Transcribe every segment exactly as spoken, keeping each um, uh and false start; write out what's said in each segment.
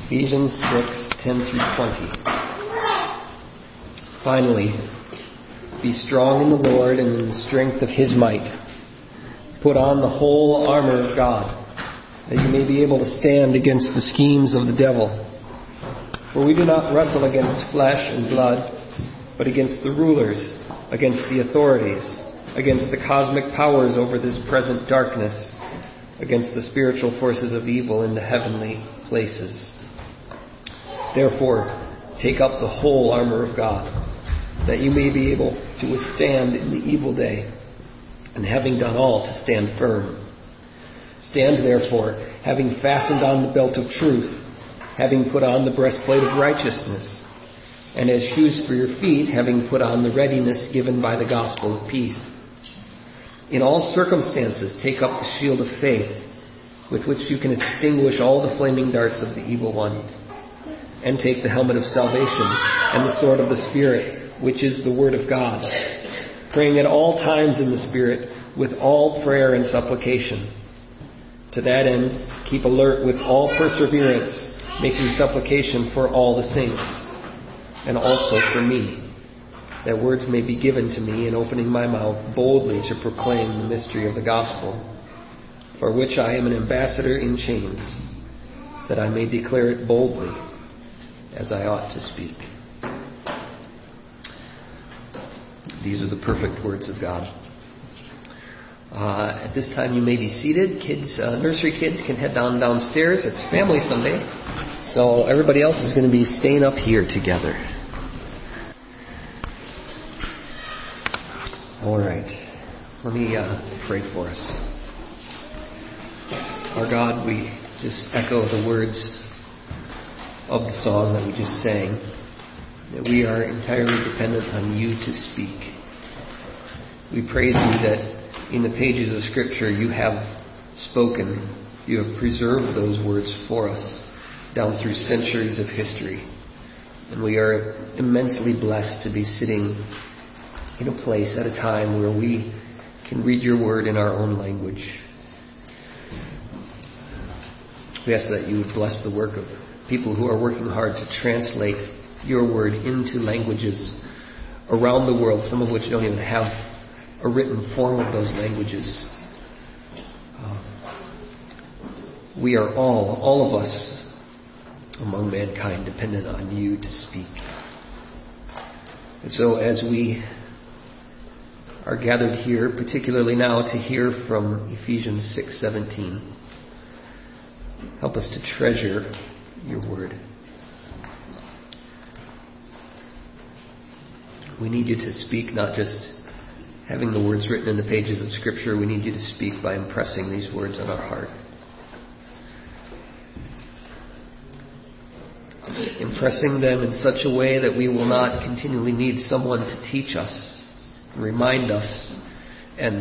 Ephesians six, ten through twenty. Finally, be strong in the Lord and in the strength of His might. Put on the whole armor of God, that you may be able to stand against the schemes of the devil. For we do not wrestle against flesh and blood, but against the rulers, against the authorities, against the cosmic powers over this present darkness, against the spiritual forces of evil in the heavenly places. Therefore, take up the whole armor of God, that you may be able to withstand in the evil day, and having done all, to stand firm. Stand therefore, having fastened on the belt of truth, having put on the breastplate of righteousness, and as shoes for your feet, having put on the readiness given by the gospel of peace. In all circumstances, take up the shield of faith, with which you can extinguish all the flaming darts of the evil one, and take the helmet of salvation and the sword of the Spirit, which is the word of God, praying at all times in the Spirit with all prayer and supplication. To that end, keep alert with all perseverance, making supplication for all the saints, and also for me, that words may be given to me in opening my mouth boldly to proclaim the mystery of the gospel, for which I am an ambassador in chains, that I may declare it boldly as I ought to speak. These are the perfect words of God. Uh, at this time you may be seated. Kids, uh, nursery kids can head down downstairs. It's Family Sunday, so everybody else is going to be staying up here together. All right, let me uh, pray for us. Our God, we just echo the words of the song that we just sang, that we are entirely dependent on you to speak. We praise you that in the pages of Scripture you have spoken, you have preserved those words for us down through centuries of history. And we are immensely blessed to be sitting in a place at a time where we can read your word in our own language. We ask that you would bless the work of people who are working hard to translate your word into languages around the world, some of which don't even have a written form of those languages. Uh, we are all, all of us among mankind, dependent on you to speak. And so as we are gathered here, particularly now to hear from Ephesians six seventeen, help us to treasure your word. We need you to speak, not just having the words written in the pages of Scripture. We need you to speak by impressing these words on our heart. Impressing them in such a way that we will not continually need someone to teach us, remind us, and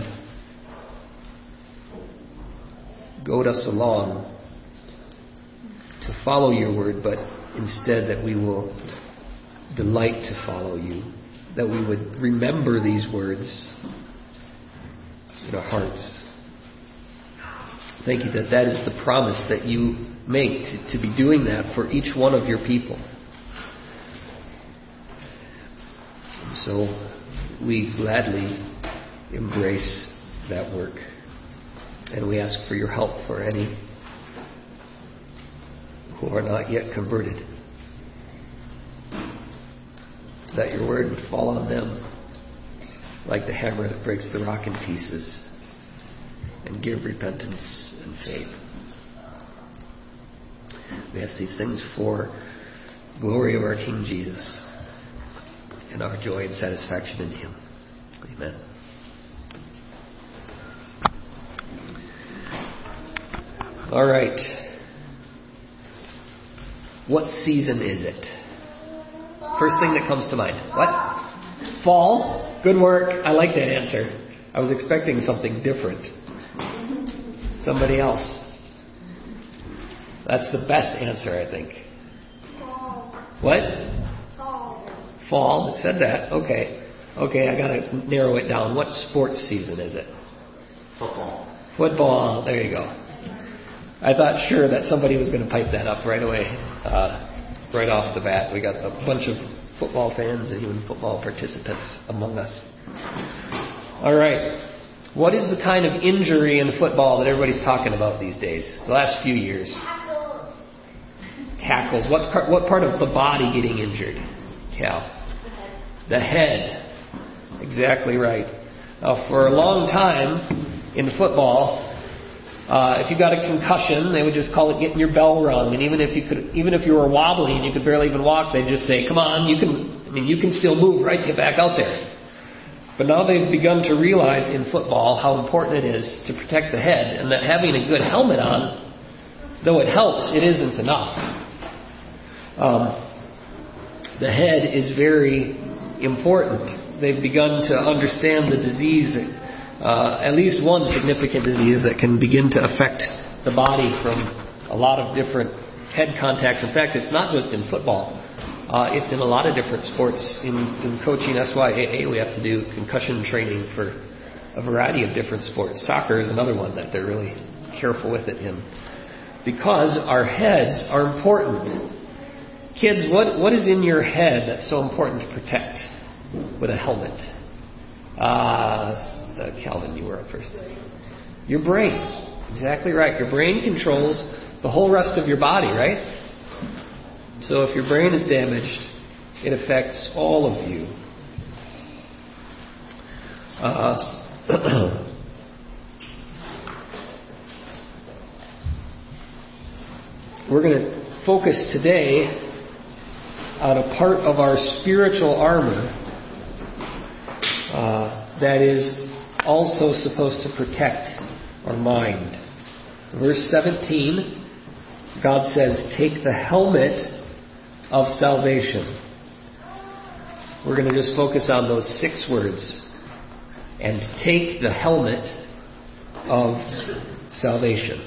goad us along to follow your word, but instead that we will delight to follow you, that we would remember these words in our hearts. Thank you that that is the promise that you make, to, to be doing that for each one of your people. And so we gladly embrace that work, and we ask for your help for any who are not yet converted, that your word would fall on them like the hammer that breaks the rock in pieces and give repentance and faith. We ask these things for glory of our King Jesus and our joy and satisfaction in Him. Amen. All right. What season is it? First thing that comes to mind. What? Fall? Good work. I like that answer. I was expecting something different. Somebody else. That's the best answer, I think. Fall. What? Fall. Fall? It said that. Okay. Okay, I gotta narrow it down. What sports season is it? Football. Football. There you go. I thought sure that somebody was going to pipe that up right away, uh, right off the bat. We got a bunch of football fans and even football participants among us. All right. What is the kind of injury in football that everybody's talking about these days? The last few years. Tackles. Tackles. What part, what part of the body getting injured? Cal? The head. Exactly right. Now, for a long time in football, uh, if you got a concussion, they would just call it getting your bell rung. And even if you could, even if you were wobbly and you could barely even walk, they'd just say, "Come on, you can. I mean, you can still move, right? Get back out there." But now they've begun to realize in football how important it is to protect the head, and that having a good helmet on, though it helps, it isn't enough. Um, the head is very important. They've begun to understand the disease, uh, at least one significant disease that can begin to affect the body from a lot of different head contacts. In fact, it's not just in football. Uh, it's in a lot of different sports. In, in coaching S Y A A, we have to do concussion training for a variety of different sports. Soccer is another one that they're really careful with it in. Because our heads are important. Kids, what, what is in your head that's so important to protect with a helmet? Uh, uh, Calvin, you were up first. Your brain. Exactly right. Your brain controls the whole rest of your body, right? So if your brain is damaged, it affects all of you. Uh, we're going to focus today on a part of our spiritual armor uh, that is also supposed to protect our mind. Verse seventeen, God says, "Take the helmet of salvation." We're going to just focus on those six words. And take the helmet of salvation.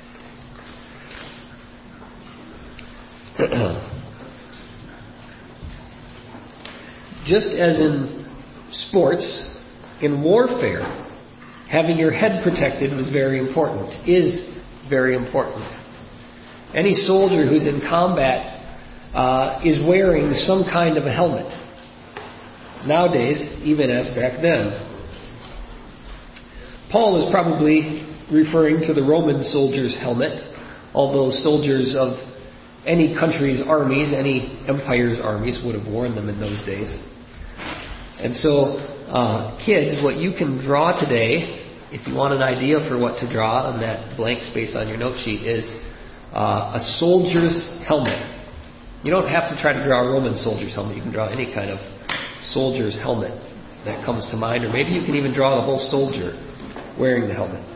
Just as in sports, in warfare, having your head protected was very important, is very important. Any soldier who's in combat Uh, is wearing some kind of a helmet. Nowadays, even as back then. Paul is probably referring to the Roman soldier's helmet, although soldiers of any country's armies, any empire's armies would have worn them in those days. And so, uh, kids, what you can draw today, if you want an idea for what to draw on that blank space on your note sheet, is uh, a soldier's helmet. You don't have to try to draw a Roman soldier's helmet. You can draw any kind of soldier's helmet that comes to mind. Or maybe you can even draw the whole soldier wearing the helmet.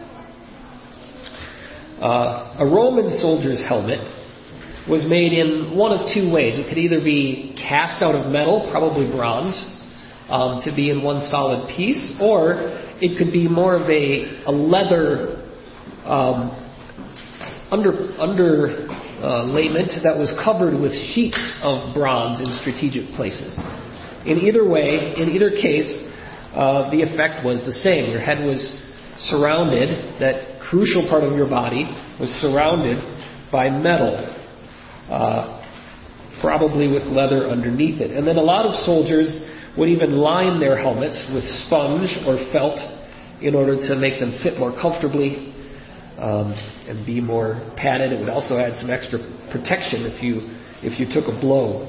Uh, a Roman soldier's helmet was made in one of two ways. It could either be cast out of metal, probably bronze, um, to be in one solid piece, or it could be more of a, a leather um, under under... Uh, layment that was covered with sheets of bronze in strategic places. In either way, in either case, uh, the effect was the same. Your head was surrounded, that crucial part of your body was surrounded by metal, uh, probably with leather underneath it. And then a lot of soldiers would even line their helmets with sponge or felt in order to make them fit more comfortably. Um, and be more padded. It would also add some extra protection if you if you took a blow.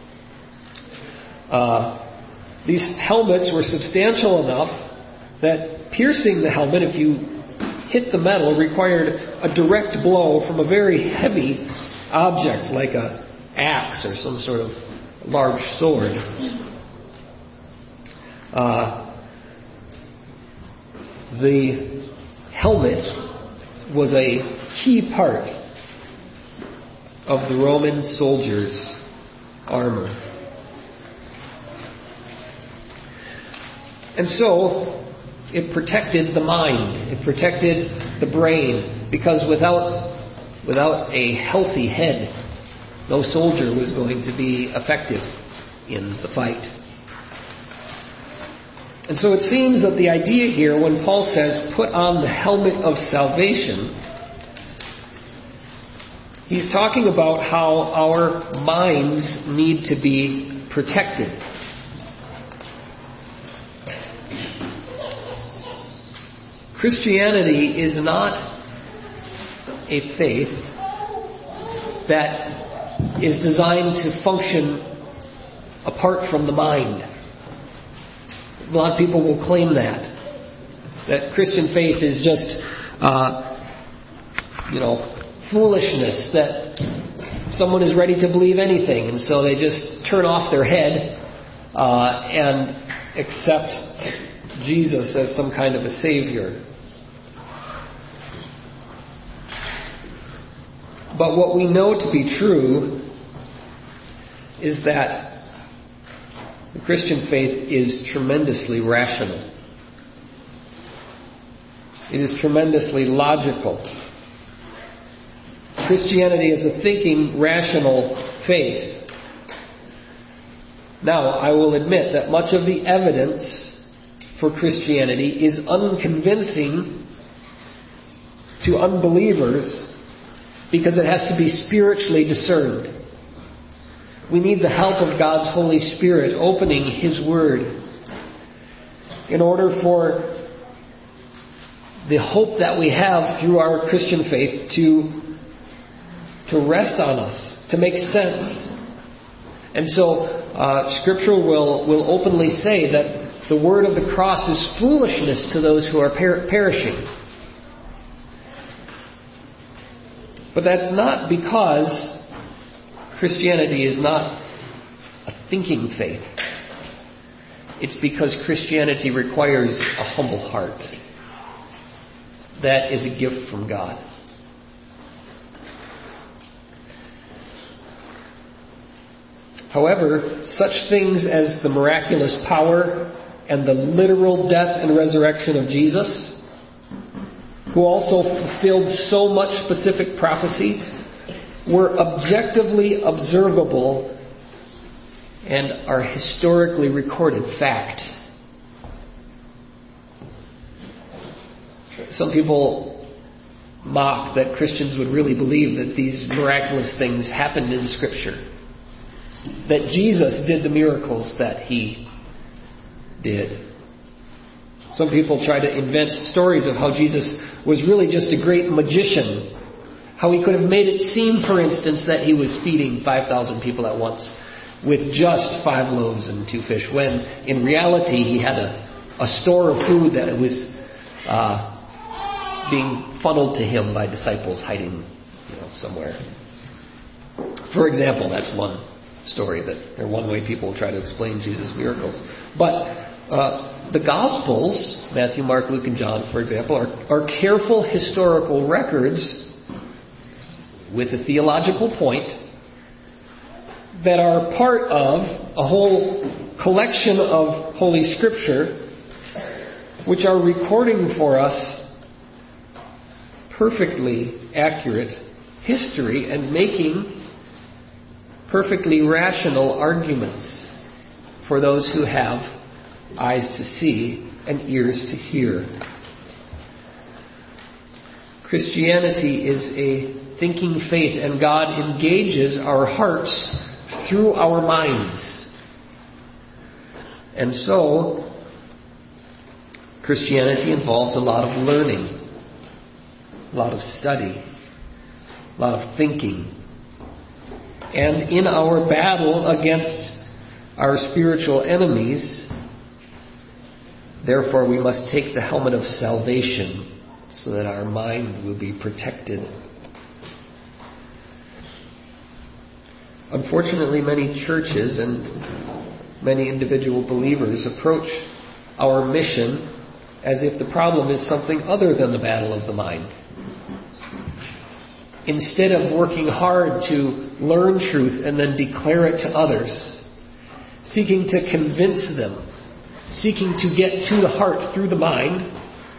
Uh, these helmets were substantial enough that piercing the helmet, if you hit the metal, required a direct blow from a very heavy object like a axe or some sort of large sword. Uh, the helmet was a key part of the Roman soldier's armor. And so, it protected the mind. It protected the brain. Because without, without a healthy head, no soldier was going to be effective in the fight. And so it seems that the idea here, when Paul says, put on the helmet of salvation, He's talking about how our minds need to be protected. Christianity is not a faith that is designed to function apart from the mind. A lot of people will claim that. That Christian faith is just, uh, you know, foolishness, that someone is ready to believe anything, and so they just turn off their head uh, and accept Jesus as some kind of a savior. But what we know to be true is that the Christian faith is tremendously rational. It is tremendously logical. Christianity is a thinking, rational faith. Now, I will admit that much of the evidence for Christianity is unconvincing to unbelievers because it has to be spiritually discerned. We need the help of God's Holy Spirit opening His Word in order for the hope that we have through our Christian faith to, to rest on us, to make sense. And so uh, Scripture will, will openly say that the word of the cross is foolishness to those who are per- perishing. But that's not because Christianity is not a thinking faith. It's because Christianity requires a humble heart. That is a gift from God. However, such things as the miraculous power and the literal death and resurrection of Jesus, who also fulfilled so much specific prophecy, were objectively observable and are historically recorded fact. Some people mock that Christians would really believe that these miraculous things happened in Scripture, that Jesus did the miracles that He did. Some people try to invent stories of how Jesus was really just a great magician. How He could have made it seem, for instance, that He was feeding five thousand people at once with just five loaves and two fish, when in reality He had a, a store of food that was uh, being funneled to Him by disciples hiding, you know, somewhere. For example, that's one story, that or one way people try to explain Jesus' miracles. But uh, the Gospels, Matthew, Mark, Luke, and John, for example, are, are careful historical records with a theological point that are part of a whole collection of Holy Scripture, which are recording for us perfectly accurate history and making perfectly rational arguments for those who have eyes to see and ears to hear. Christianity is a thinking faith, and God engages our hearts through our minds. And so, Christianity involves a lot of learning, a lot of study, a lot of thinking. And in our battle against our spiritual enemies, therefore we must take the helmet of salvation so that our mind will be protected. Unfortunately, many churches and many individual believers approach our mission as if the problem is something other than the battle of the mind. Instead of working hard to learn truth and then declare it to others, seeking to convince them, seeking to get to the heart through the mind,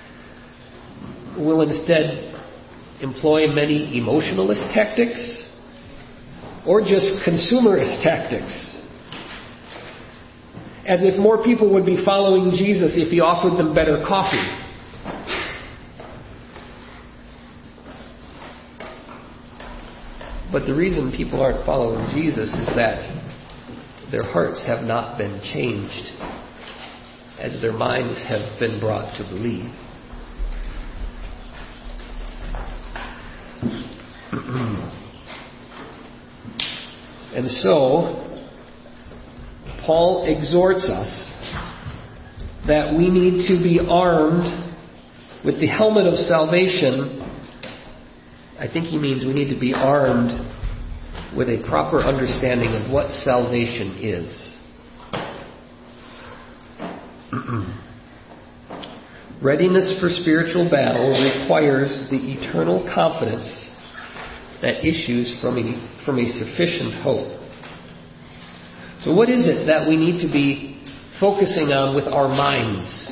will instead employ many emotionalist tactics or just consumerist tactics. As if more people would be following Jesus if He offered them better coffee. But the reason people aren't following Jesus is that their hearts have not been changed as their minds have been brought to believe. And so, Paul exhorts us that we need to be armed with the helmet of salvation. I think he means we need to be armed with a proper understanding of what salvation is. Readiness for spiritual battle requires the eternal confidence that issues from a, from a sufficient hope. So what is it that we need to be focusing on with our minds?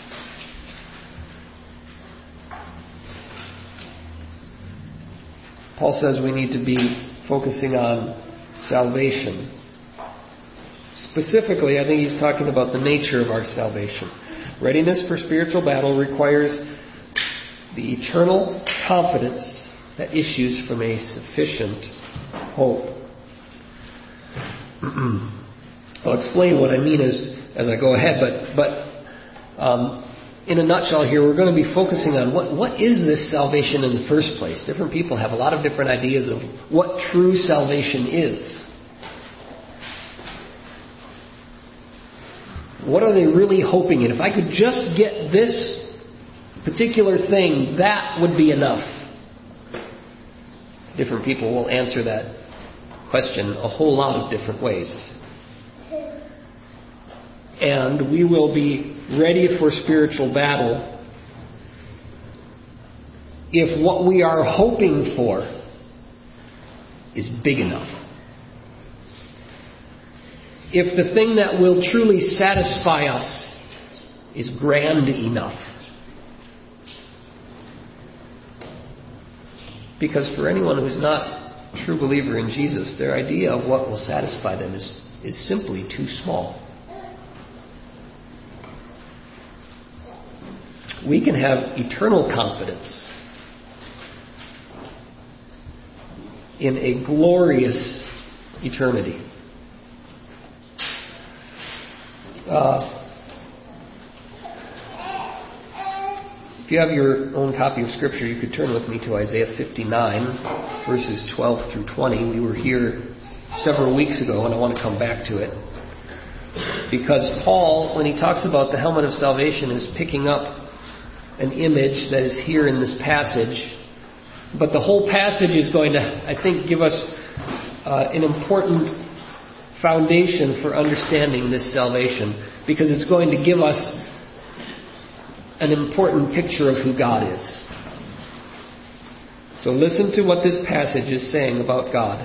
Paul says we need to be focusing on salvation. Specifically, I think he's talking about the nature of our salvation. Readiness for spiritual battle requires the eternal confidence that issues from a sufficient hope. I'll explain what I mean as, as I go ahead, but, but um, in a nutshell here, we're going to be focusing on what, what is this salvation in the first place. Different people have a lot of different ideas of what true salvation is. What are they really hoping in? If I could just get this particular thing, that would be enough. Different people will answer that question a whole lot of different ways. And we will be ready for spiritual battle if what we are hoping for is big enough. If the thing that will truly satisfy us is grand enough. Because for anyone who's not a true believer in Jesus, their idea of what will satisfy them is, is simply too small. We can have eternal confidence in a glorious eternity. Uh, if you have your own copy of Scripture, you could turn with me to Isaiah fifty-nine, verses twelve through twenty. We were here several weeks ago, and I want to come back to it. Because Paul, when he talks about the helmet of salvation, is picking up an image that is here in this passage. But the whole passage is going to, I think, give us uh, an important foundation for understanding this salvation, because it's going to give us an important picture of who God is. So listen to what this passage is saying about God.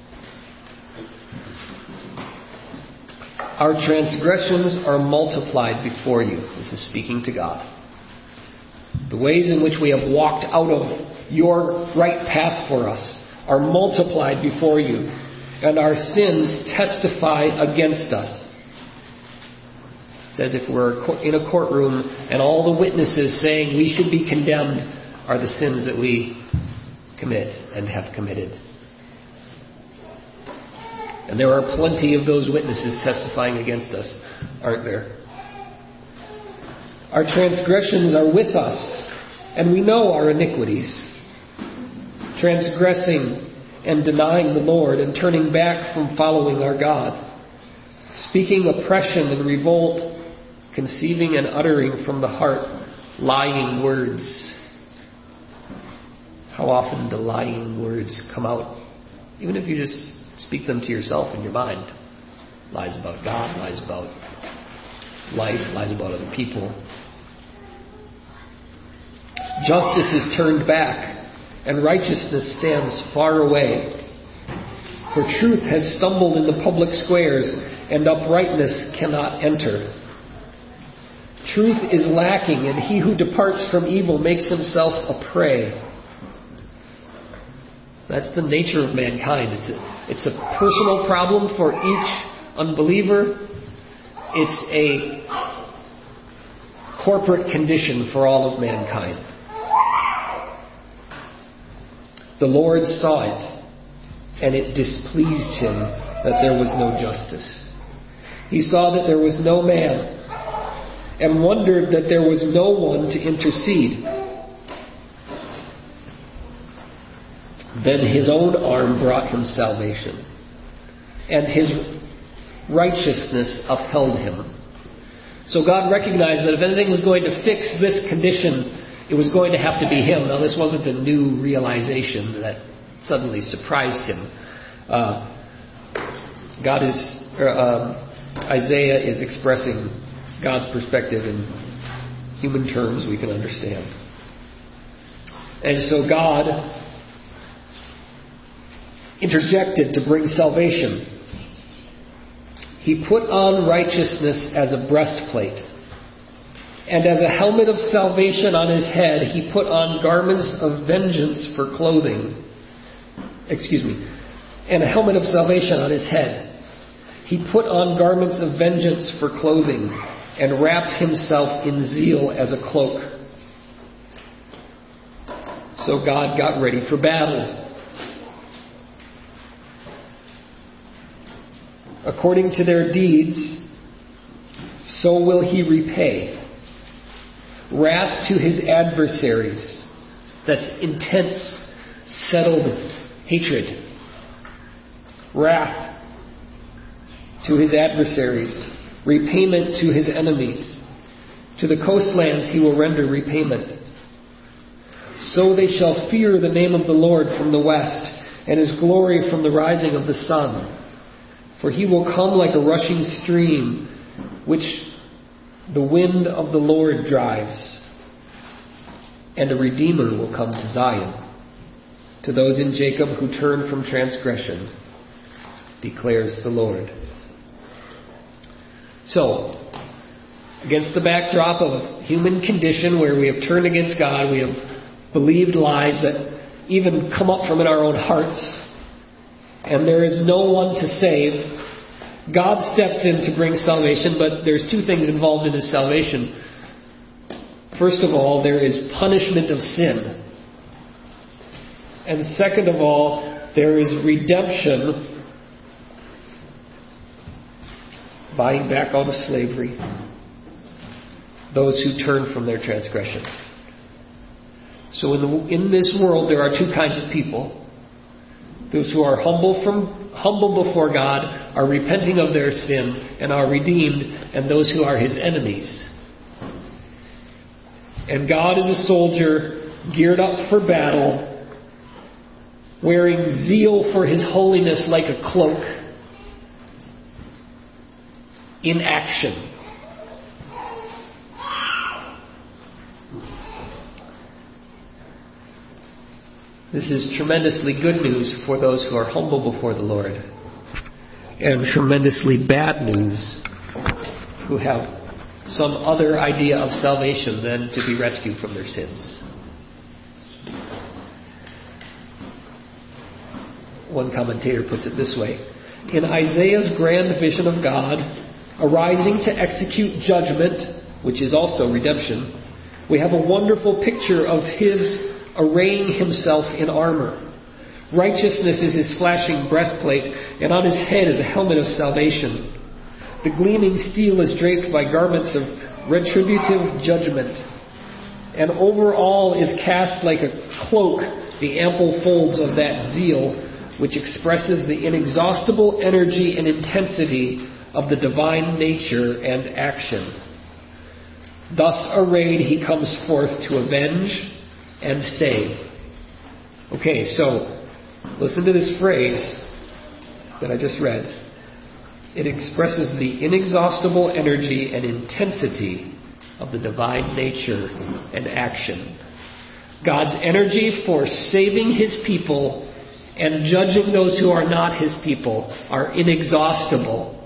Our transgressions are multiplied before you. This is speaking to God. The ways in which we have walked out of your right path for us are multiplied before you, and our sins testify against us. It's as if we're in a courtroom and all the witnesses saying we should be condemned are the sins that we commit and have committed. And there are plenty of those witnesses testifying against us, aren't there? Our transgressions are with us, and we know our iniquities. Transgressing and denying the Lord and turning back from following our God. Speaking oppression and revolt, conceiving and uttering from the heart lying words. How often do lying words come out? Even if you just speak them to yourself in your mind. Lies about God, lies about life, lies about other people. Justice is turned back, and righteousness stands far away. For truth has stumbled in the public squares, and uprightness cannot enter. Truth is lacking, and he who departs from evil makes himself a prey. That's the nature of mankind. It's a, it's a personal problem for each unbeliever. It's a corporate condition for all of mankind. The Lord saw it, and it displeased him that there was no justice. He saw that there was no man, and wondered that there was no one to intercede. Then his own arm brought him salvation, and his righteousness upheld him. So God recognized that if anything was going to fix this condition, it was going to have to be him. Now, this wasn't a new realization that suddenly surprised him. Uh, God is, or, uh, Isaiah is expressing God's perspective in human terms we can understand. And so God interjected to bring salvation. He put on righteousness as a breastplate, and as a helmet of salvation on his head, he put on garments of vengeance for clothing. Excuse me. And a helmet of salvation on his head. He put on garments of vengeance for clothing, and wrapped himself in zeal as a cloak. So God got ready for battle. According to their deeds, so will he repay. Wrath to his adversaries. That's intense, settled hatred. Wrath to his adversaries. Repayment to his enemies. To the coastlands he will render repayment. So they shall fear the name of the Lord from the west, and his glory from the rising of the sun. For he will come like a rushing stream, which the wind of the Lord drives. And a Redeemer will come to Zion, to those in Jacob who turn from transgression, declares the Lord. So, against the backdrop of human condition where we have turned against God, we have believed lies that even come up from in our own hearts, and there is no one to save, God steps in to bring salvation, but there's two things involved in his salvation. First of all, there is punishment of sin. And second of all, there is redemption, buying back out of slavery those who turn from their transgression. So in, the, in this world, there are two kinds of people. Those who are humble from humble before God, are repenting of their sin, and are redeemed, and those who are his enemies. And God is a soldier geared up for battle, wearing zeal for his holiness like a cloak, in action. This is tremendously good news for those who are humble before the Lord, and tremendously bad news who have some other idea of salvation than to be rescued from their sins. One commentator puts it this way: in Isaiah's grand vision of God arising to execute judgment, which is also redemption, we have a wonderful picture of his arraying himself in armor. Righteousness is his flashing breastplate, and on his head is a helmet of salvation. The gleaming steel is draped by garments of retributive judgment, and over all is cast like a cloak the ample folds of that zeal which expresses the inexhaustible energy and intensity of the divine nature and action. Thus arrayed, he comes forth to avenge and save. Okay, so listen to this phrase that I just read. It expresses the inexhaustible energy and intensity of the divine nature and action. God's energy for saving his people and judging those who are not his people are inexhaustible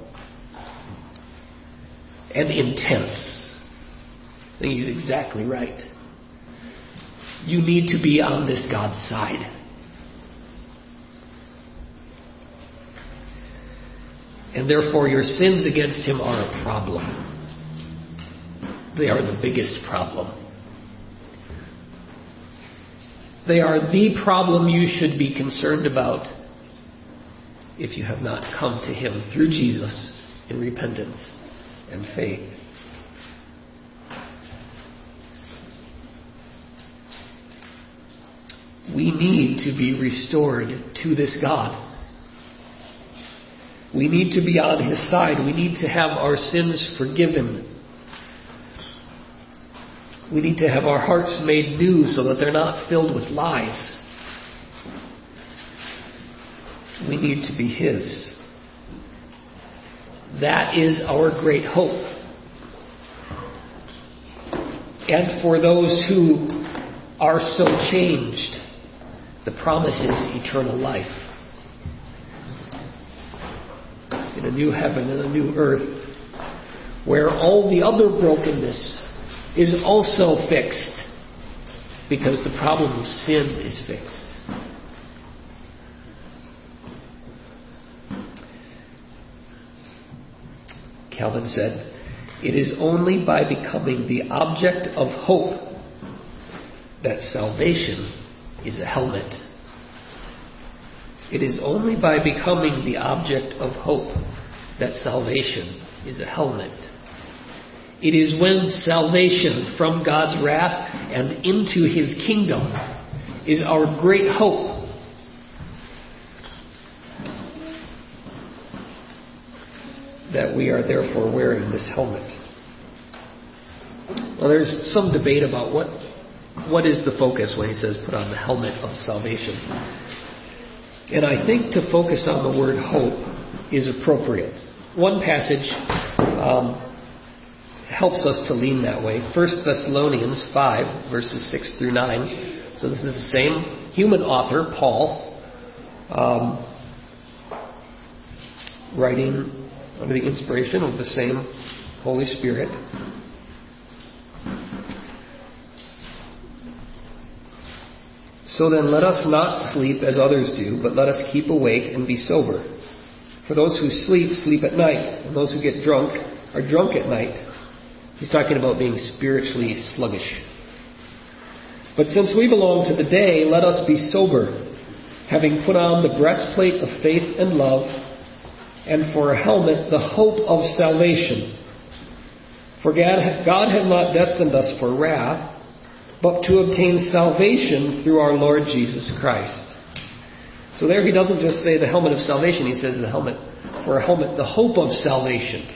and intense. I think he's exactly right. You need to be on this God's side. And therefore your sins against him are a problem. They are the biggest problem. They are the problem you should be concerned about. if you have not come to Him through Jesus in repentance and faith. We need to be restored to this God. We need to be on His side. We need to have our sins forgiven. We need to have our hearts made new so that they're not filled with lies. We need to be His. That is our great hope. And for those who are so changed, the promise is eternal life. In a new heaven and a new earth, where all the other brokenness is also fixed, because the problem of sin is fixed. Calvin said, "It is only by becoming the object of hope that salvation is a helmet." It is only by becoming the object of hope that salvation is a helmet. It is when salvation from God's wrath and into His kingdom is our great hope that we are therefore wearing this helmet. Well, there's some debate about what what is the focus when he says put on the helmet of salvation. And I think to focus on the word hope is appropriate. One passage um, helps us to lean that way. First Thessalonians five, verses six through nine. So this is the same human author, Paul, um, writing under the inspiration of the same Holy Spirit. So then let us not sleep as others do, but let us keep awake and be sober. For those who sleep, sleep at night, and those who get drunk are drunk at night. He's talking about being spiritually sluggish. But since we belong to the day, let us be sober, having put on the breastplate of faith and love, and for a helmet the hope of salvation. For God, God has not destined us for wrath, but to obtain salvation through our Lord Jesus Christ. So there he doesn't just say the helmet of salvation, he says the helmet, for a helmet, the hope of salvation.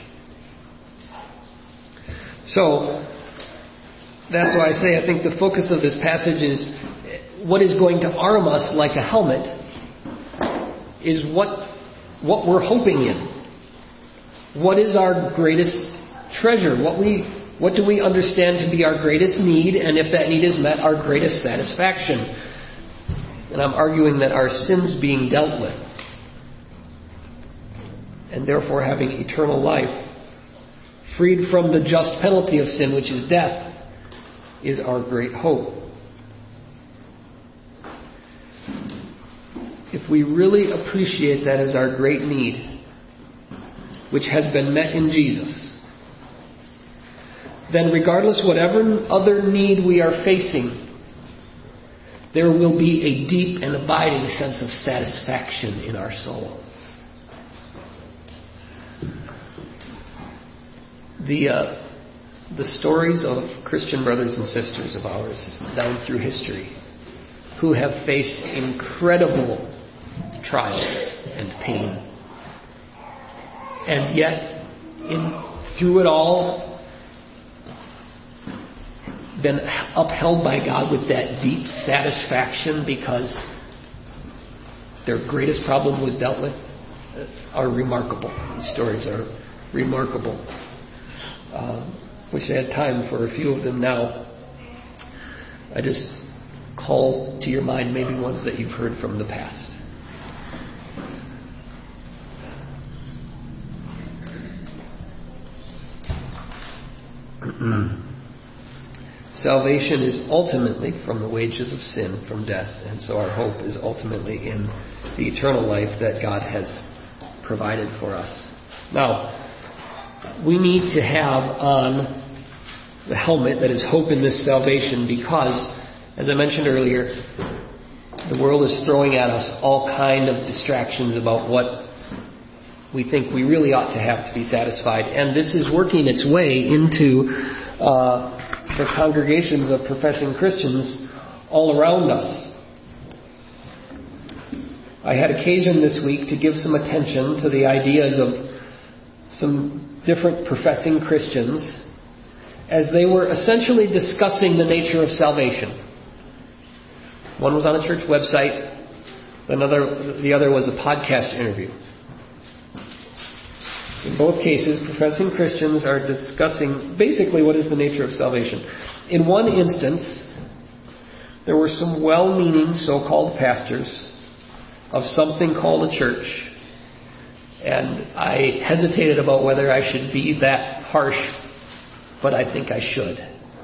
So, that's why I say I think the focus of this passage is what is going to arm us like a helmet is what what we're hoping in. What is our greatest treasure? What we what do we understand to be our greatest need, and if that need is met, our greatest satisfaction? And I'm arguing that our sins being dealt with, and therefore having eternal life, freed from the just penalty of sin, which is death, is our great hope. If we really appreciate that as our great need, which has been met in Jesus, then regardless whatever other need we are facing, there will be a deep and abiding sense of satisfaction in our soul. The uh, the stories of Christian brothers and sisters of ours down through history who have faced incredible trials and pain, and yet in through it all been upheld by God with that deep satisfaction because their greatest problem was dealt with, are remarkable. These stories are remarkable. Uh, wish I had time for a few of them now. I just call to your mind maybe ones that you've heard from the past. Salvation is ultimately from the wages of sin, from death, and so our hope is ultimately in the eternal life that God has provided for us. Now, we need to have on the helmet that is hope in this salvation because, as I mentioned earlier, the world is throwing at us all kind of distractions about what we think we really ought to have to be satisfied. And this is working its way into uh, the congregations of professing Christians all around us. I had occasion this week to give some attention to the ideas of some different professing Christians as they were essentially discussing the nature of salvation. One was on a church website, another, the other was a podcast interview. In both cases, professing Christians are discussing basically what is the nature of salvation. In one instance, there were some well-meaning so-called pastors of something called a church, and I hesitated about whether I should be that harsh, but I think I should.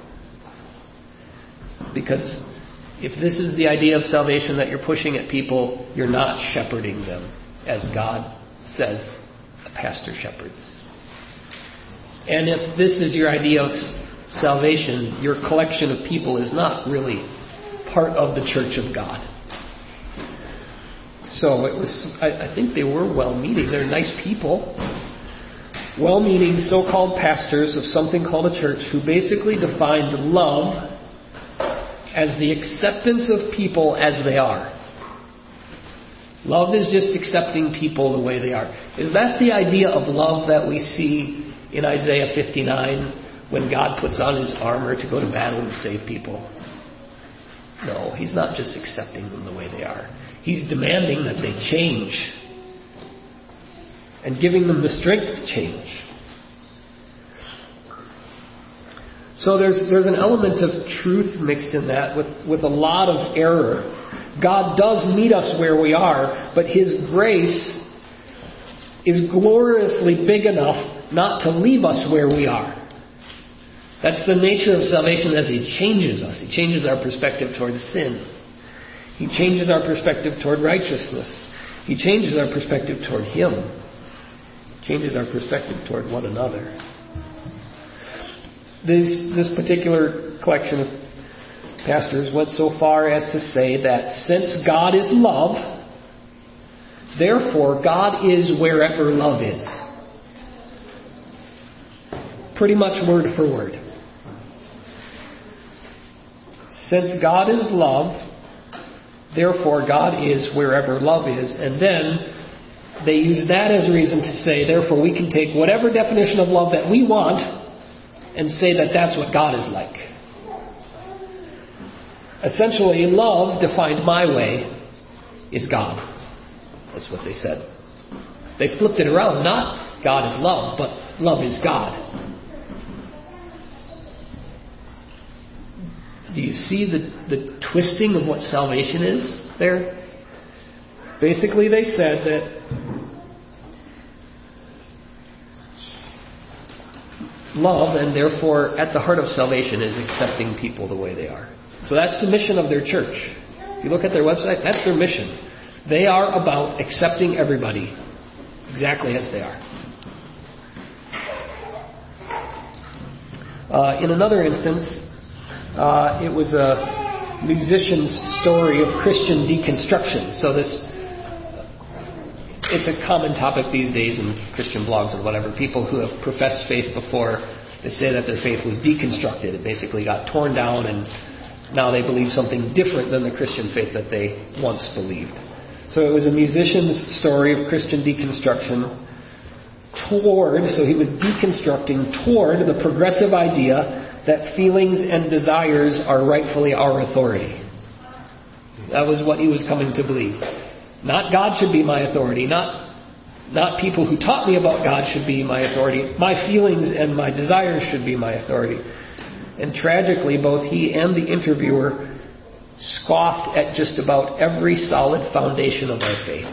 Because if this is the idea of salvation that you're pushing at people, you're not shepherding them as God says a pastor shepherds. And if this is your idea of salvation, your collection of people is not really part of the church of God. So it was, I, I think they were well-meaning. They're nice people. Well-meaning so-called pastors of something called a church who basically defined love as the acceptance of people as they are. Love is just accepting people the way they are. Is that the idea of love that we see in Isaiah fifty-nine when God puts on his armor to go to battle and save people? No, he's not just accepting them the way they are. He's demanding that they change and giving them the strength to change. So there's there's an element of truth mixed in that with, with a lot of error. God does meet us where we are, but his grace is gloriously big enough not to leave us where we are. That's the nature of salvation as he changes us. He changes our perspective toward sin. He changes our perspective toward righteousness. He changes our perspective toward him. He changes our perspective toward one another. This, this particular collection of pastors went so far as to say that since God is love, therefore God is wherever love is. Pretty much word for word. Since God is love, therefore God is wherever love is. And then they use that as a reason to say, therefore we can take whatever definition of love that we want and say that that's what God is like. Essentially, love defined my way is God. That's what they said. They flipped it around. Not God is love, but love is God. Do you see the, the twisting of what salvation is there? Basically, they said that love, and therefore at the heart of salvation, is accepting people the way they are. So that's the mission of their church. If you look at their website, that's their mission. They are about accepting everybody exactly as they are. Uh, in another instance, Uh, it was a musician's story of Christian deconstruction. So this, it's a common topic these days in Christian blogs and whatever. People who have professed faith before, they say that their faith was deconstructed. It basically got torn down and now they believe something different than the Christian faith that they once believed. So it was a musician's story of Christian deconstruction toward, so he was deconstructing toward the progressive idea that feelings and desires are rightfully our authority. That was what he was coming to believe. Not God should be my authority. Not, not people who taught me about God should be my authority. My feelings and my desires should be my authority. And tragically, both he and the interviewer scoffed at just about every solid foundation of our faith,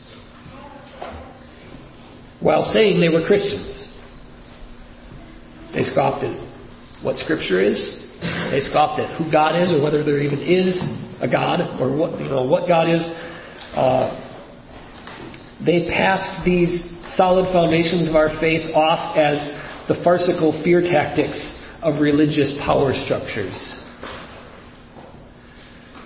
while saying they were Christians. They scoffed at what Scripture is. They scoffed at who God is, or whether there even is a God, or what you know what God is. Uh, they passed these solid foundations of our faith off as the farcical fear tactics of religious power structures.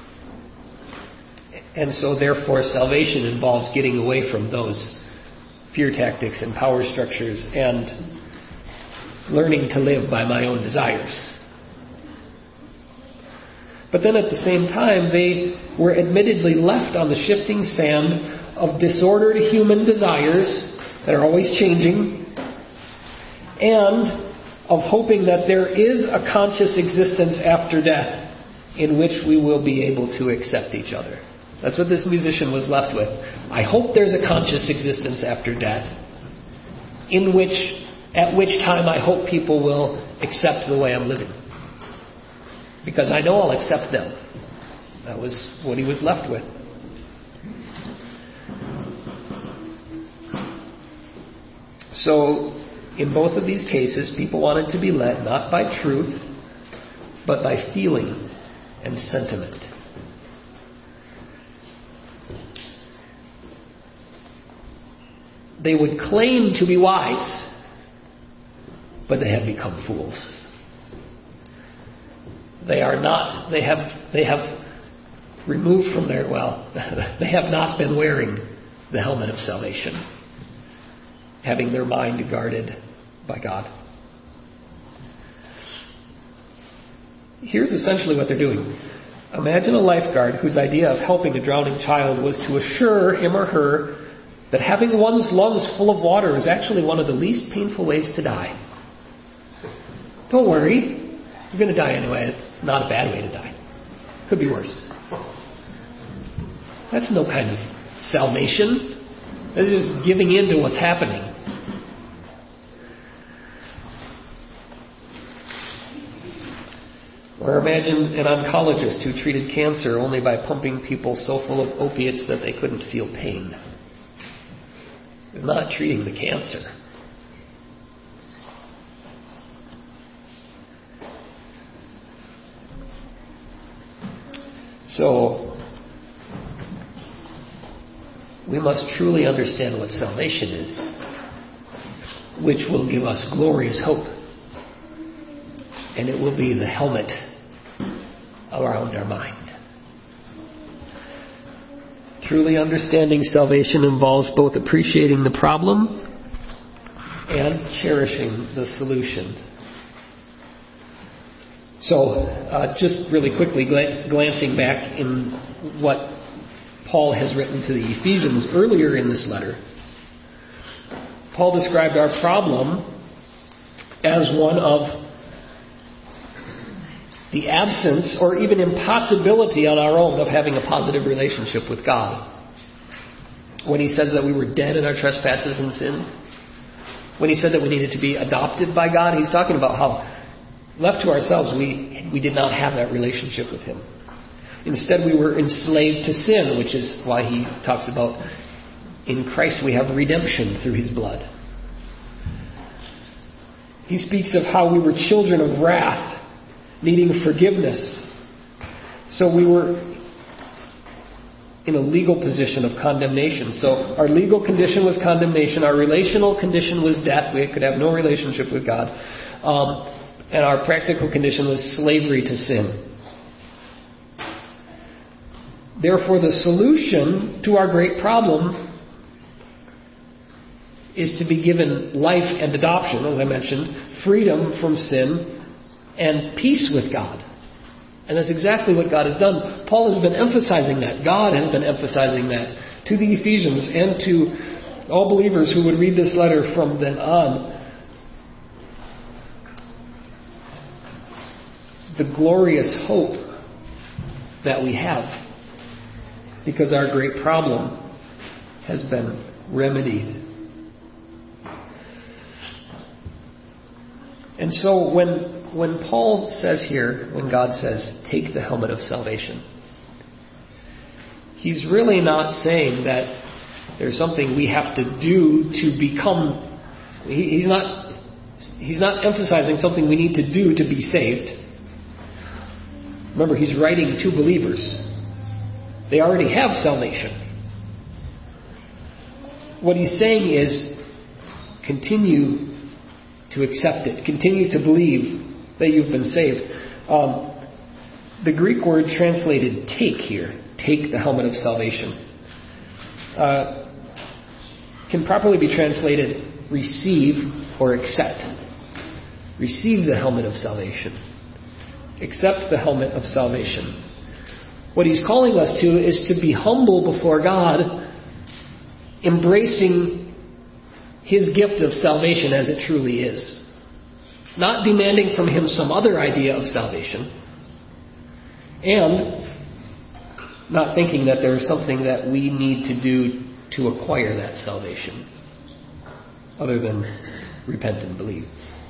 And so, therefore, salvation involves getting away from those fear tactics and power structures and learning to live by my own desires. But then at the same time, they were admittedly left on the shifting sand of disordered human desires that are always changing, and of hoping that there is a conscious existence after death in which we will be able to accept each other. That's what this musician was left with. I hope there's a conscious existence after death, in which, at which time I hope people will accept the way I'm living. Because I know I'll accept them. That was what he was left with. So, in both of these cases, people wanted to be led not by truth, but by feeling and sentiment. They would claim to be wise, but they have become fools. They are not, they have, they have removed from their, well, they have not been wearing the helmet of salvation, having their mind guarded by God. Here's essentially what they're doing. Imagine a lifeguard whose idea of helping a drowning child was to assure him or her that having one's lungs full of water is actually one of the least painful ways to die. Don't worry. You're going to die anyway. It's not a bad way to die. Could be worse. That's no kind of salvation. That's just giving in to what's happening. Or imagine an oncologist who treated cancer only by pumping people so full of opiates that they couldn't feel pain. He's not treating the cancer. So, we must truly understand what salvation is, which will give us glorious hope. And it will be the helmet around our mind. Truly understanding salvation involves both appreciating the problem and cherishing the solution. So, uh, just really quickly gl- glancing back in what Paul has written to the Ephesians earlier in this letter, Paul described our problem as one of the absence or even impossibility on our own of having a positive relationship with God. When he says that we were dead in our trespasses and sins, when he said that we needed to be adopted by God, he's talking about how left to ourselves, we we did not have that relationship with him. Instead, we were enslaved to sin, which is why he talks about in Christ we have redemption through his blood. He speaks of how we were children of wrath, needing forgiveness. So we were in a legal position of condemnation. So our legal condition was condemnation. Our relational condition was death. We could have no relationship with God. Um, and our practical condition was slavery to sin. Therefore, the solution to our great problem is to be given life and adoption, as I mentioned, freedom from sin, and peace with God. And that's exactly what God has done. Paul has been emphasizing that. God has been emphasizing that to the Ephesians and to all believers who would read this letter from then on. The glorious hope that we have, because our great problem has been remedied. And so when when Paul says here, when God says, take the helmet of salvation, he's really not saying that there's something we have to do to become, he, he's not he's not emphasizing something we need to do to be saved. Remember, he's writing to believers. They already have salvation. What he's saying is, continue to accept it. Continue to believe that you've been saved. Um, the Greek word translated take here, take the helmet of salvation, uh, can properly be translated receive or accept. Receive the helmet of salvation. Accept the helmet of salvation. What he's calling us to is to be humble before God, embracing his gift of salvation as it truly is. Not demanding from him some other idea of salvation. And not thinking that there is something that we need to do to acquire that salvation, other than repent and believe.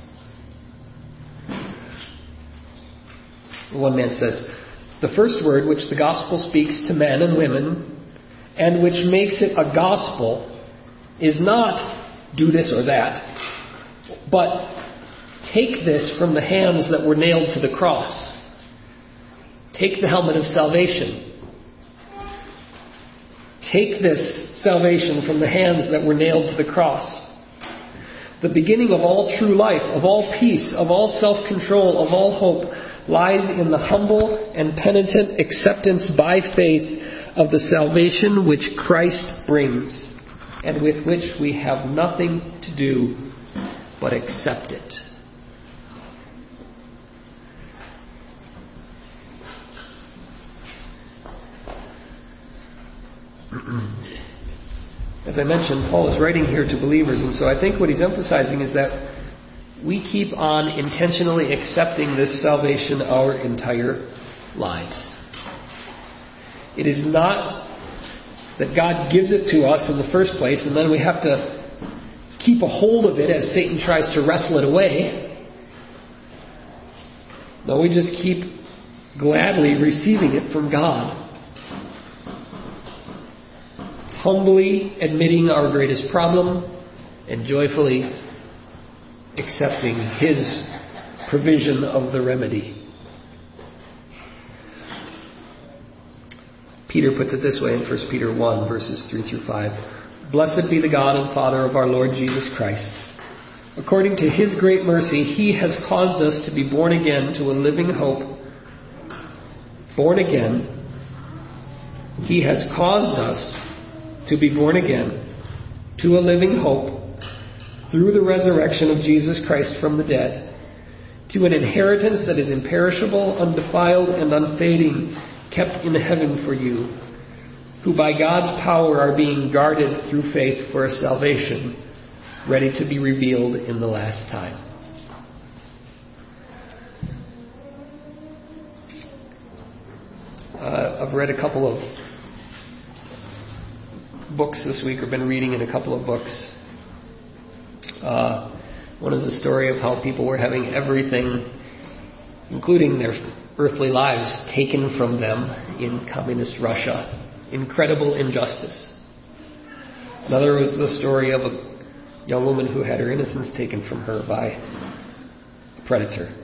One man says, the first word which the gospel speaks to men and women, and which makes it a gospel, is not do this or that, but take this from the hands that were nailed to the cross. Take the helmet of salvation. Take this salvation from the hands that were nailed to the cross. The beginning of all true life, of all peace, of all self-control, of all hope, lies in the humble and penitent acceptance by faith of the salvation which Christ brings, and with which we have nothing to do but accept it. As I mentioned, Paul is writing here to believers, and so I think what he's emphasizing is that we keep on intentionally accepting this salvation our entire lives. It is not that God gives it to us in the first place and then we have to keep a hold of it as Satan tries to wrestle it away. No, we just keep gladly receiving it from God. Humbly admitting our greatest problem and joyfully accepting his provision of the remedy. Peter puts it this way in First Peter one, verses three through five. Blessed be the God and Father of our Lord Jesus Christ. According to his great mercy, he has caused us to be born again to a living hope. Born again. He has caused us to be born again to a living hope through the resurrection of Jesus Christ from the dead, to an inheritance that is imperishable, undefiled, and unfading, kept in heaven for you, who by God's power are being guarded through faith for a salvation ready to be revealed in the last time. Uh, I've read a couple of books this week, or been reading in a couple of books. Uh, one is the story of how people were having everything, including their earthly lives, taken from them in communist Russia. Incredible injustice. Another was the story of a young woman who had her innocence taken from her by a predator.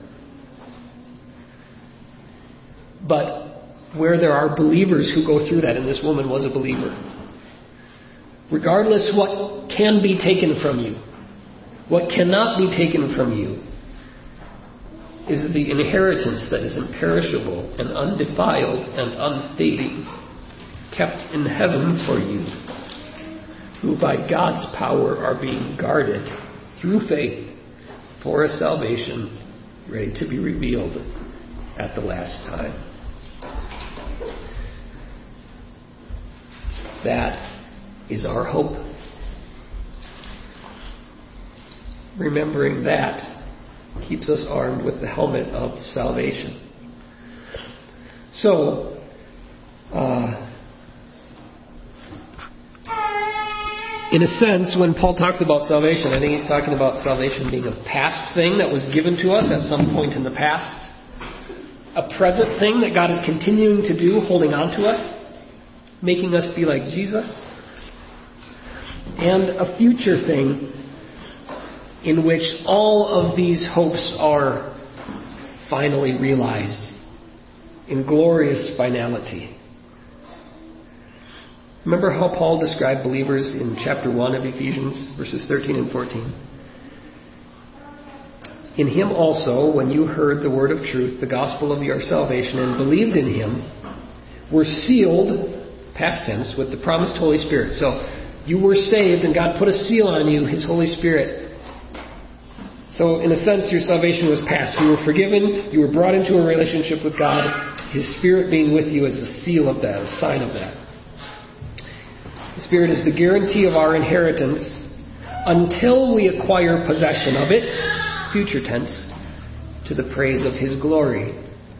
But where there are believers who go through that, and this woman was a believer, regardless what can be taken from you, what cannot be taken from you is the inheritance that is imperishable and undefiled and unfading, kept in heaven for you, who by God's power are being guarded through faith for a salvation ready to be revealed at the last time. That is our hope. Remembering that keeps us armed with the helmet of salvation. So, uh, in a sense, when Paul talks about salvation, I think he's talking about salvation being a past thing that was given to us at some point in the past, a present thing that God is continuing to do, holding on to us, making us be like Jesus, and a future thing in which all of these hopes are finally realized in glorious finality. Remember how Paul described believers in chapter one of Ephesians, verses thirteen and fourteen? In him also, when you heard the word of truth, the gospel of your salvation, and believed in him, were sealed, past tense, with the promised Holy Spirit. So, You were saved and God put a seal on you, His Holy Spirit. So in a sense, your salvation was past. You were forgiven. You were brought into a relationship with God. His Spirit being with you is a seal of that, a sign of that. The Spirit is the guarantee of our inheritance until we acquire possession of it, future tense, to the praise of His glory.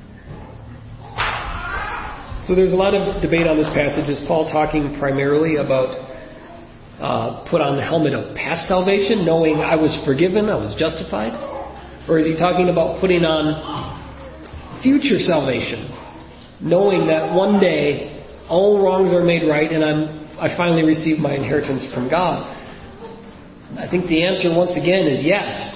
So there's a lot of debate on this passage. Is Paul talking primarily about uh, put on the helmet of past salvation, knowing I was forgiven, I was justified? Or is he talking about putting on future salvation, knowing that one day all wrongs are made right and I'm, I finally receive my inheritance from God? I think the answer once again is yes.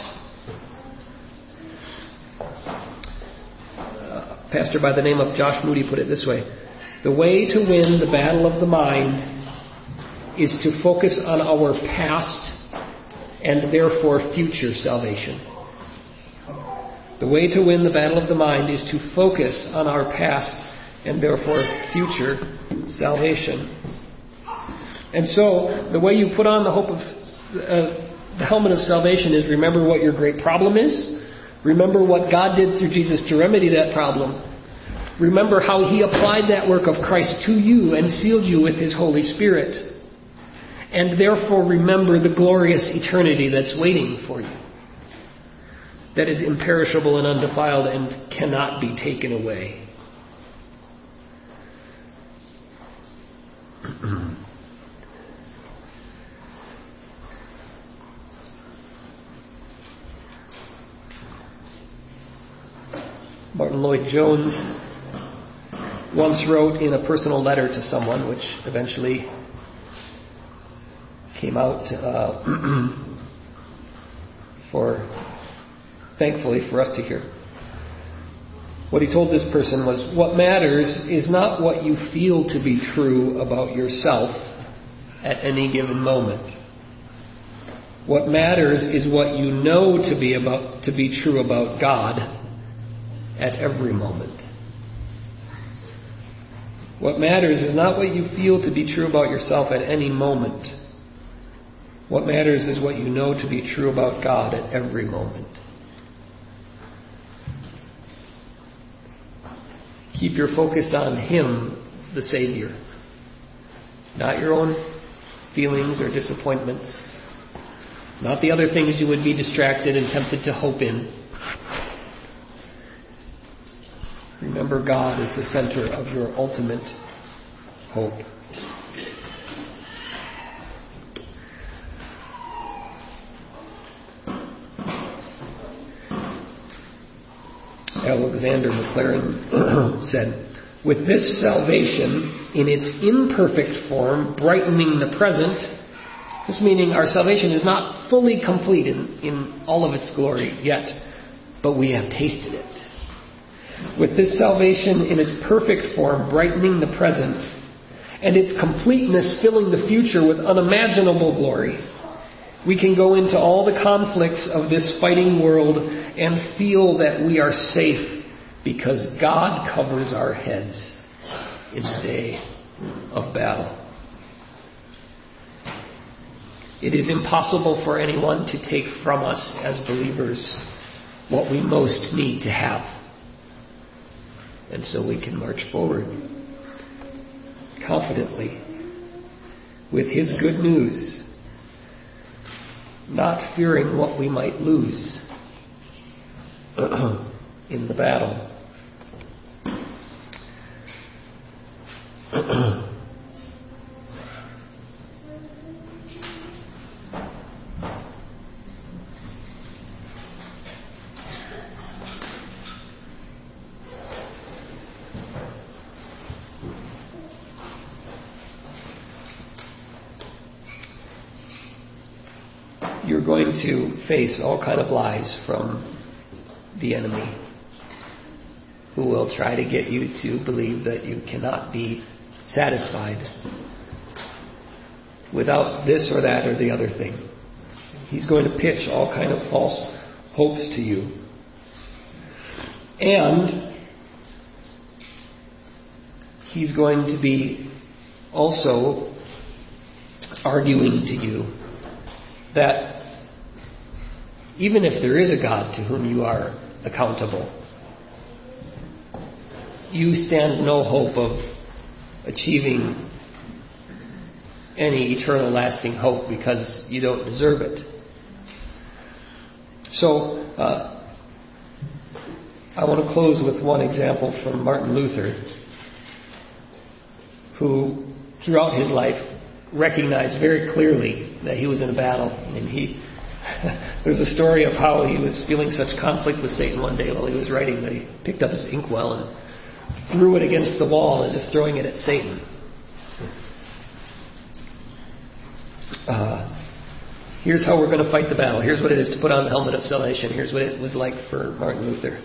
A pastor by the name of Josh Moody put it this way: the way to win the battle of the mind is to focus on our past and therefore future salvation. The way to win the battle of the mind is to focus on our past and therefore future salvation. And so, the way you put on the hope of uh, the helmet of salvation is remember what your great problem is. Remember what God did through Jesus to remedy that problem. Remember how He applied that work of Christ to you and sealed you with His Holy Spirit. And therefore remember the glorious eternity that's waiting for you, that is imperishable and undefiled and cannot be taken away. Martin Lloyd-Jones once wrote in a personal letter to someone, which eventually came out uh, for, thankfully for us to hear. What he told this person was, what matters is not what you feel to be true about yourself at any given moment. What matters is what you know to be about to be true about God at every moment. What matters is not what you feel to be true about yourself at any moment. What matters is what you know to be true about God at every moment. Keep your focus on Him, the Savior. Not your own feelings or disappointments. Not the other things you would be distracted and tempted to hope in. Remember God as the center of your ultimate hope. Alexander Maclaren said, with this salvation in its imperfect form brightening the present, this meaning our salvation is not fully complete in, in all of its glory yet, but we have tasted it. With this salvation in its perfect form brightening the present, and its completeness filling the future with unimaginable glory, we can go into all the conflicts of this fighting world and feel that we are safe because God covers our heads in the day of battle. It is impossible for anyone to take from us as believers what we most need to have. And so we can march forward confidently with His good news, not fearing what we might lose in the battle. You're going to face all kind of lies from the enemy, who will try to get you to believe that you cannot be satisfied without this or that or the other thing. He's going to pitch all kind of false hopes to you. And he's going to be also arguing to you that even if there is a God to whom you are accountable, you stand no hope of achieving any eternal lasting hope because you don't deserve it. So, uh, I want to close with one example from Martin Luther, who throughout his life recognized very clearly that he was in a battle. And he, there's a story of how he was feeling such conflict with Satan one day while he was writing that he picked up his inkwell and threw it against the wall as if throwing it at Satan. Uh, here's how we're going to fight the battle. Here's what it is to put on the helmet of salvation. Here's what it was like for Martin Luther.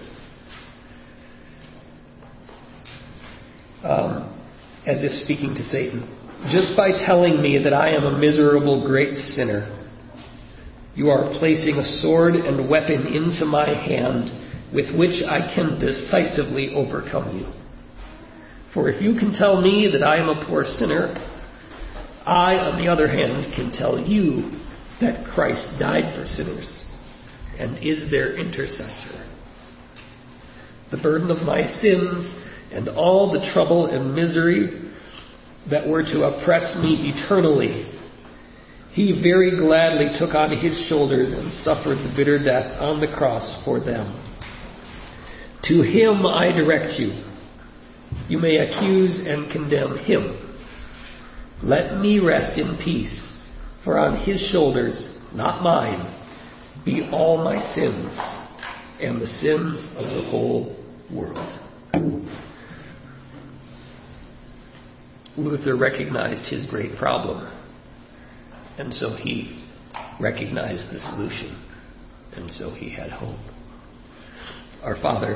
Um, as if speaking to Satan. Just by telling me that I am a miserable great sinner, you are placing a sword and weapon into my hand with which I can decisively overcome you. For if you can tell me that I am a poor sinner, I, on the other hand, can tell you that Christ died for sinners and is their intercessor. The burden of my sins and all the trouble and misery that were to oppress me eternally, he very gladly took on his shoulders and suffered the bitter death on the cross for them. To him I direct you. You may accuse and condemn him. Let me rest in peace, for on his shoulders, not mine, be all my sins and the sins of the whole world. Luther recognized his great problem, and so he recognized the solution, and so he had hope. Our Father,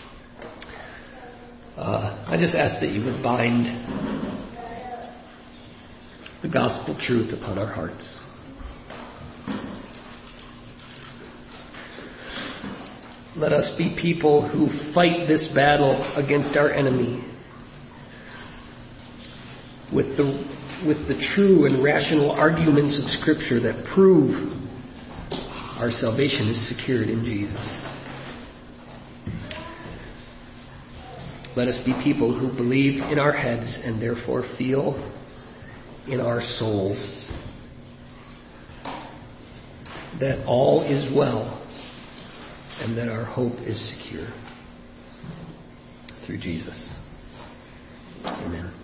uh, I just ask that you would bind the gospel truth upon our hearts. Let us be people who fight this battle against our enemy with the with the true and rational arguments of Scripture that prove our salvation is secured in Jesus. Let us be people who believe in our heads and therefore feel in our souls that all is well and that our hope is secure through Jesus. Amen.